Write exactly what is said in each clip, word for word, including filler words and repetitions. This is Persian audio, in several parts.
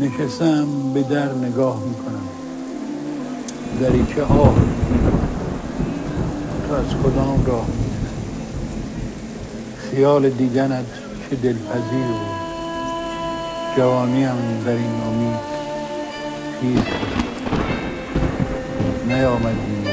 نشستم به در نگاه میکنم. دریچه آه تو از کدام راه میری؟ خیال دیدنت چه دلپذیر بود. جوانیم در این امید پیر شد. نیامدی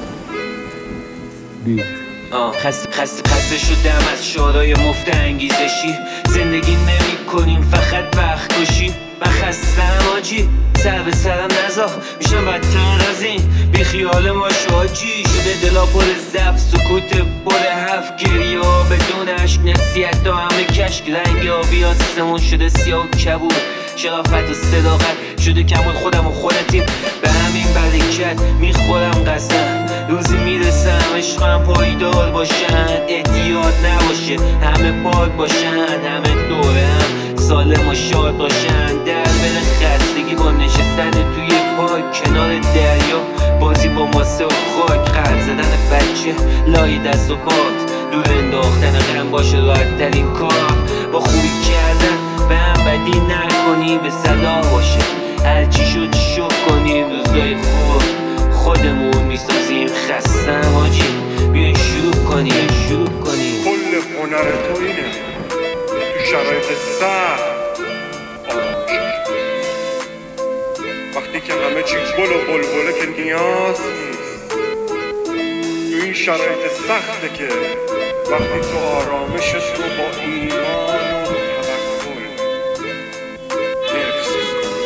دیر آه خسته خسته خسته شدم از شعرهای مفت انگیزشی. زندگی نمی کنیم فقط وقت کشی. من خستم آجی، سر به سرم نزا، میشم بدتر از این. بی خیال ما شاجی شده دلا پر زفت، سکوت پر هفت، گریه ها بدون عشق، نصیحت ها همه کشک. رنگ آبی آسمون شده سیاه و کبود، شرافت و صداقت شده کمون. خودم و خودتیم به همین برکت میخورم قسم. روزی میرسم عشقم پایدار باشن، احتیاط نباشه، همه پاک باشن، همه دوره هم سالم و شاد باشن. در بره خستگی با نشستن توی پاک کنار دریا، بازی با ماسه و خاک، قرض زدن بچه لای دست و پات، دور انداختن غم باشه راحت ترین کار. با خوبی کردن به هم بدی نکنی، به صلاح باشه هرچی شد شد کنیم. روزای خوب خودمون میسازیم. خستم آجی بیاین شروع کنیم شروع کنیم. کل هنر تو اینه تو شرایط سخت آرامش. وقتی که همه چی گل و بلبله که نیاز نیست. تو این شرایط سخته که وقتی تو آرامش تو با ایمان و توکل حفظ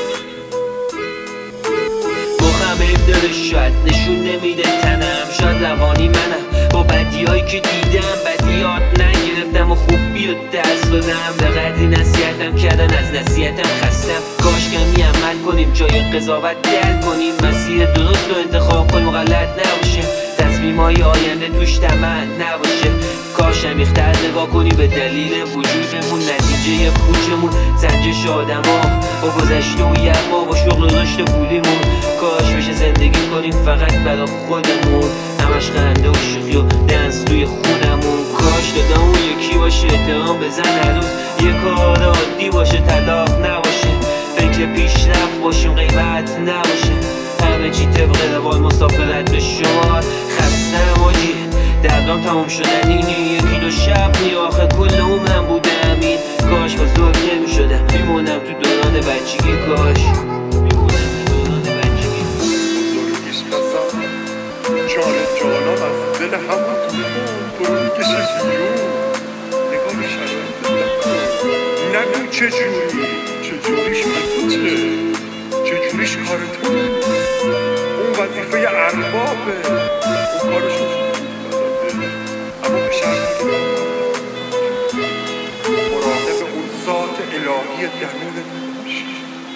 با خمه داره شاید نشون نمیده تنم، شاید روانی منم با بدیایی که دیدم. بدیات نگرفتم و خوبی رو دست دادم. به قدری نصیحتم کردن از نصیحتم خستم. کاش کمی عمل کنیم جای قضاوت دل کنیم. مسیر درست رو انتخاب کنیم و غلط نباشه. تصمیمای آینده توش طمع نباشه. کاش عمیق‌تر نگاه کنی به دلیل وجودمون، نتیجه پوچمون، سنجش آدما با گذشته و یغما، با شغل و رشد پولیمون. کاش بشه زندگی کنیم فقط برا خودمون، همش خنده و شوخی و دنس توی خونمون. کاش دادم اون یکی باشه، احترام بزن هر روز، یه کار عادی باشه، طلاق نباشه، فکر پیشرفت باشیم غیبت نباشه، همه چی طبق روال، مسافرت به شمال. خستم آجی دردام تمام شدن اینی، یکی دو شب نی آخه کل عمرم بوده همین. کاش بزرگ نمی شدم میمونم تو دوران بچگی. کاش میمونم تو دوران بچگی. بزرگیش قسم جان جانان از دل همون تو رو میکشه بیرون. نگاه به شرایط نکن، نگو چجوری چجوریش به چه چجوریش کار تو. اون وظیفه اربابه، اون کارشو اما به شرطی که مراقب اون ذات الهی درون باشی.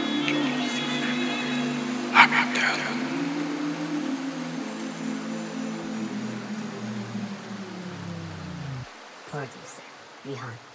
همین دارم. Producer Rihan.